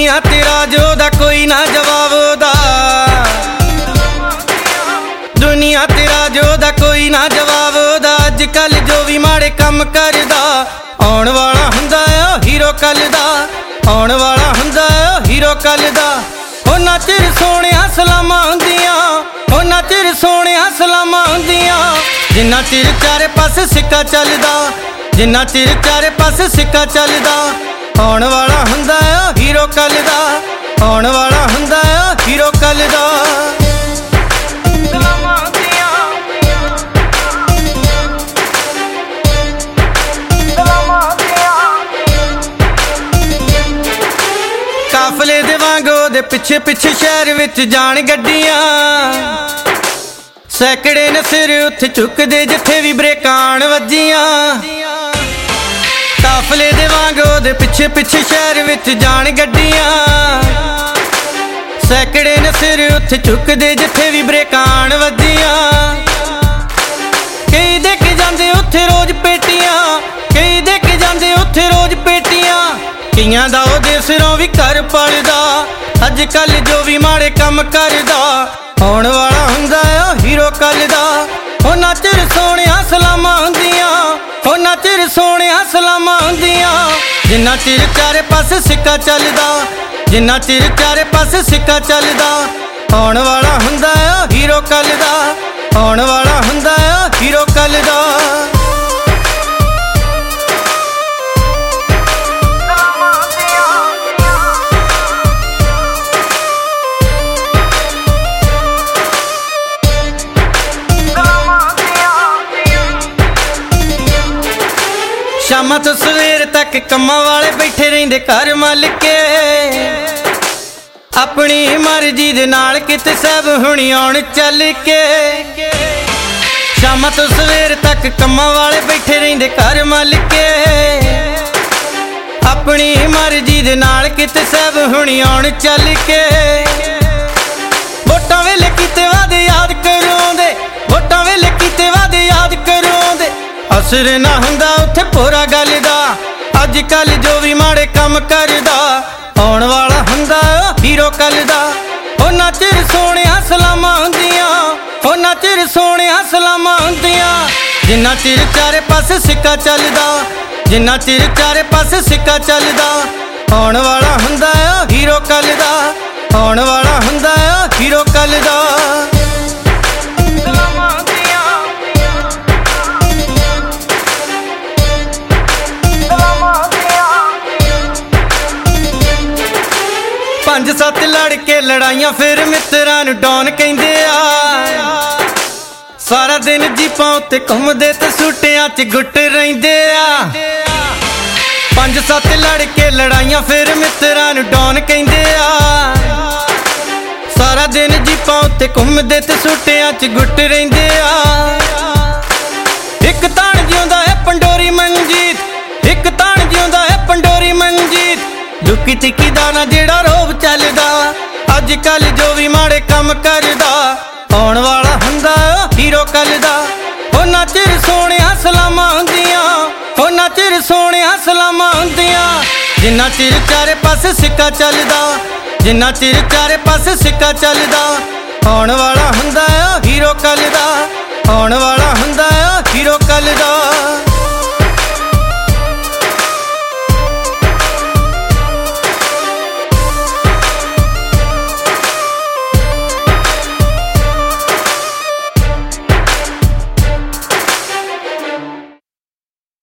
दुनिया तेरा जोदा कोई ना जवाब दा, दुनिया तेरा जोदा कोई ना जवाब दा। अज कल जो भी माड़े कम करदा आउण वाला हुंदा है हीरो कल दा, आउण वाला हुंदा है हीरो कल दा। उन्ना चिर सोहणिया सलामां हुंदियां, उन्ना चिर सोहणिया सलामां हुंदियां, जिन्ना चिर चारे पासे सिक्का चलदा, जिन्ना चिर चारे पासे सिक्का चलदा। आउण वाला हुंदा है हीरो कल दा, आउण वाला हुंदा है हीरो कल दा। काफले दे वांगो दे पिछे पिछे शहर विच जान गड्डियां, सैकड़े ने सिर उत्थे चुकदे जिथे भी ब्रेकान वजियां। काफले दे वांगो दे पिछे पिछे शहर विच जान गड्डियां, सैकड़े ने सिर उत्थे चुकदे जिथे भी ब्रेकान वजियां। कई देख जांदे उत्थे रोज पेटियां, कई देख जांदे उत्थे रोज पेटियां, कईयां दा ओहदे सिरों भी घर पलदा। अज कल जो भी माड़े कम करदा आउण वाला हुंदा है हीरो कल दा। उन्ना चिर सोहणिया सलामां हुंदियां, उन्ना चिर सोहणिया सलामां हुंदियां, जिन्ना चिर चारे पासे सिक्का चलदा, जिन्ना चिर चारे पासे सिक्का चलदा। आउण वाला हुंदा है हीरो कल दा, आउण वाला हुंदा है हीरो कल दा। शामां तो सवेर तक कम्मां वाले बैठे रहिंदे घर मालिके, अपनी मर्जी दे नाल किते सब हुणी आउण चल के। शामां तो सवेर तक कम्मां वाले बैठे रहिंदे घर मालिके, अपनी मर्जी दे नाल किते सब हुणी आउण चल के। वोटां वेले कीते वादे याद करोंदे, वोटां वेले कीते वादे याद करोंदे, असर ना हुंदा उत्थे पूरा गल दा। अज कल जो भी माड़े कम करदा आउण वाला हुंदा हीरो कल दा। उन्ना चिर सोहणिया सलामां हुंदियां, उन्ना चिर सोहणिया सलामां हुंदियां, जिन्ना चिर चारे पासे सिक्का चलदा, जिन्ना चिर चारे पासे सिक्का चलदा। आउण वाला हुंदा हीरो कल दा, आउण वाला हुंदा हीरो कल दा। पंज सत्त लड़के लड़ाइयां फिर मित्रां नूं डॉन कहिंदे आ, सारा दिन जीपां उत्ते घुमदे ते सूटियां च गुट रहिंदे आ। पंज सत्त लड़के लड़ाइयां फिर मित्रां नूं डॉन कहिंदे आ, सारा दिन जीपां उत्ते घुमदे ते सूटियां च गुट रहिंदे आ। इक ताण जिउंदा है पंडोरी मंजीत, इक ताण जिउंदा है पंडोरी मंजीत, दुखी तिखी दाना जेड़ा रोब चलदा। अज कल जो भी माड़े कम करदा आउण वाला हुंदा हीरो कल दा। उन्ना चिर सोहणिया सलामां हुंदियां, उन्ना चिर सोहणिया सलामां हुंदियां, जिन्ना चिर चारे पासे सिक्का चलदा, जिन्ना चिर चारे पासे सिक्का चलदा। आउण वाला हुंदा हीरो कल दा, आउण वाला